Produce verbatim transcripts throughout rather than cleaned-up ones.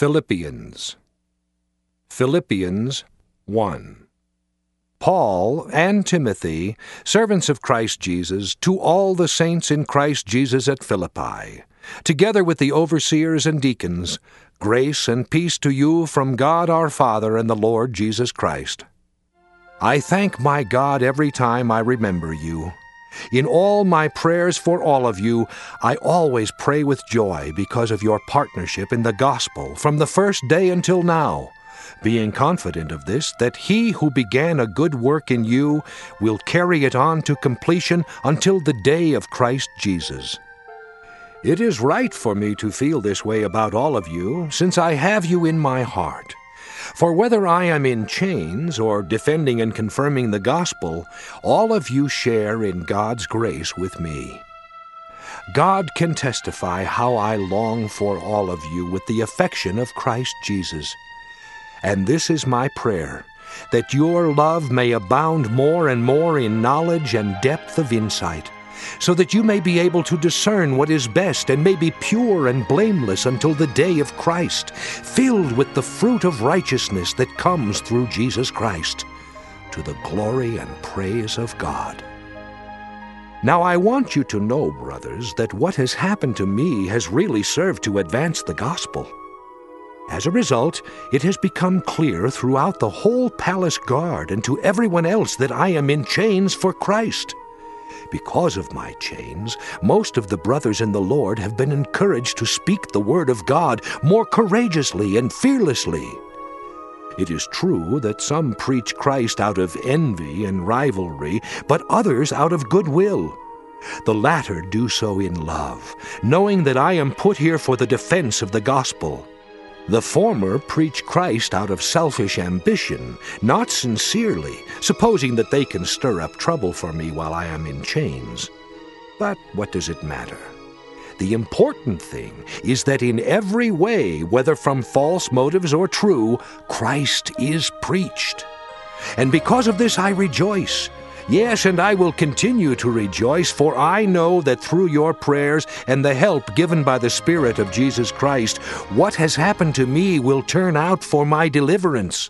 Philippians. Philippians one. Paul and Timothy, servants of Christ Jesus, to all the saints in Christ Jesus at Philippi, together with the overseers and deacons, grace and peace to you from God our Father and the Lord Jesus Christ. I thank my God every time I remember you. In all my prayers for all of you, I always pray with joy because of your partnership in the gospel from the first day until now, being confident of this, that he who began a good work in you will carry it on to completion until the day of Christ Jesus. It is right for me to feel this way about all of you, since I have you in my heart. For whether I am in chains or defending and confirming the gospel, all of you share in God's grace with me. God can testify how I long for all of you with the affection of Christ Jesus. And this is my prayer, that your love may abound more and more in knowledge and depth of insight, so that you may be able to discern what is best and may be pure and blameless until the day of Christ, filled with the fruit of righteousness that comes through Jesus Christ, to the glory and praise of God. Now I want you to know, brothers, that what has happened to me has really served to advance the gospel. As a result, it has become clear throughout the whole palace guard and to everyone else that I am in chains for Christ. Because of my chains, most of the brothers in the Lord have been encouraged to speak the word of God more courageously and fearlessly. It is true that some preach Christ out of envy and rivalry, but others out of goodwill. The latter do so in love, knowing that I am put here for the defense of the gospel. The former preach Christ out of selfish ambition, not sincerely, supposing that they can stir up trouble for me while I am in chains. But what does it matter? The important thing is that in every way, whether from false motives or true, Christ is preached. And because of this I rejoice. Yes, and I will continue to rejoice, for I know that through your prayers and the help given by the Spirit of Jesus Christ, what has happened to me will turn out for my deliverance.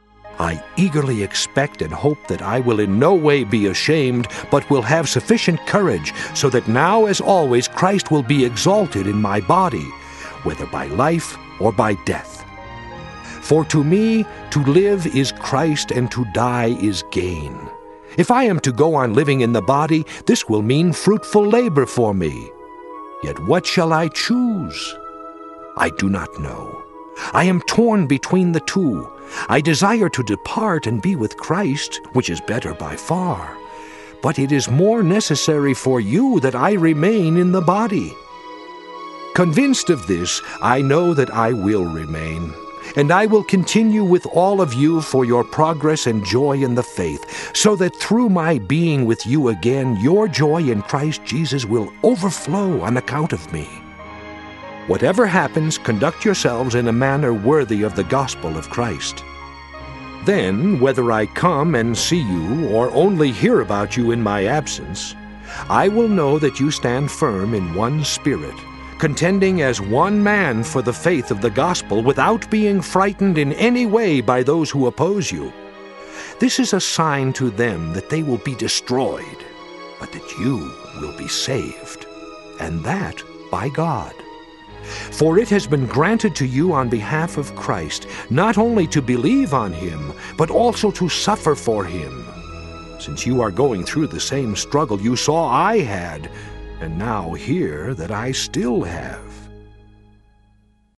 I eagerly expect and hope that I will in no way be ashamed, but will have sufficient courage, so that now as always Christ will be exalted in my body, whether by life or by death. For to me to live is Christ, and to die is gain. If I am to go on living in the body, this will mean fruitful labor for me. Yet what shall I choose? I do not know. I am torn between the two. I desire to depart and be with Christ, which is better by far. But it is more necessary for you that I remain in the body. Convinced of this, I know that I will remain. And I will continue with all of you for your progress and joy in the faith, so that through my being with you again, your joy in Christ Jesus will overflow on account of me. Whatever happens, conduct yourselves in a manner worthy of the gospel of Christ. Then, whether I come and see you or only hear about you in my absence, I will know that you stand firm in one spirit, contending as one man for the faith of the gospel without being frightened in any way by those who oppose you. This is a sign to them that they will be destroyed, but that you will be saved, and that by God. For it has been granted to you on behalf of Christ, not only to believe on him, but also to suffer for him, since you are going through the same struggle you saw I had, and now hear that I still have.